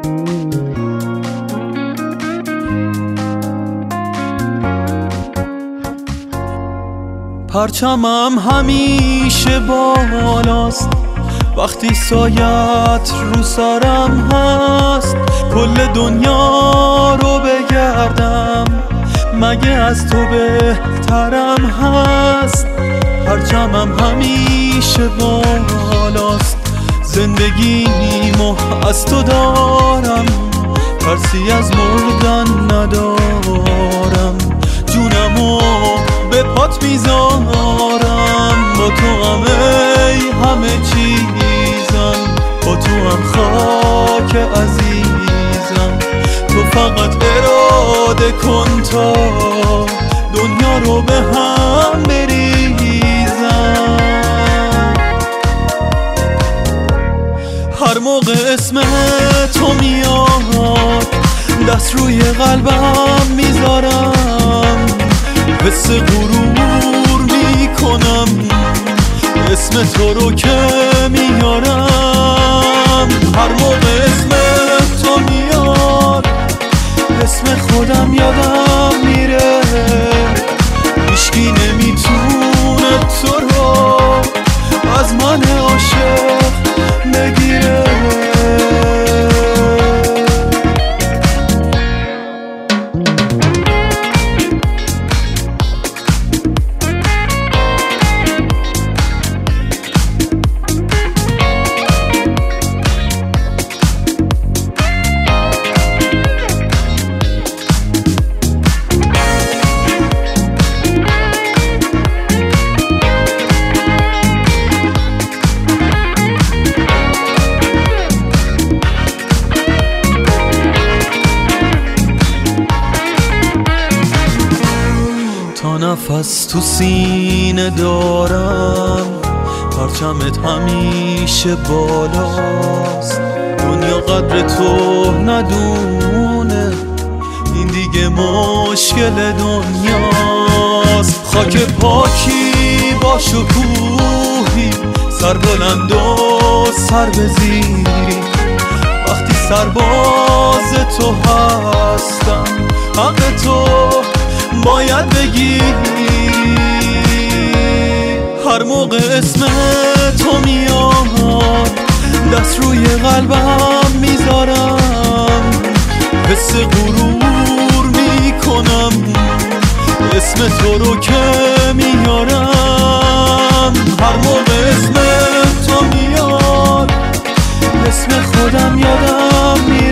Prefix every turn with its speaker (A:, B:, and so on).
A: پرچمم همیشه بالاست وقتی سایت رو سرم هست. کل دنیا رو بگردم مگه از تو بهترم هست. پرچمم همیشه بالاست زندگیمو از تو دارم، ترسی از مردن ندارم. جونمو به پات میذارم، با تو همه چیزم، با تو هم خاک عزیزم. تو فقط اراده کن تا دنیا رو به هم بریزم. هر موقع اسم تو میاد دست روی قلبم میذارم، حس غرور میکنم اسم تو رو که میارم. هر موقع اسم تو میاد اسم خودم یادم میره، هیچکی نمیتونه تو رو از من عاشق بگیره. نفس تو سینه دارم، پرچمت همیشه بالاست. دنیا قدر تو ندونه، این دیگه مشکل دنیاست. خاک پاکی با شکوهی، سر بلند و سر بزیری. وقتی سرباز تو هستم، حق تو باید بگی. هر موقع اسم تو میاد دست روی قلبم میذارم، حس غرور میکنم اسم تو رو که میارم. هر موقع اسم تو میاد اسم خودم یادم میاد.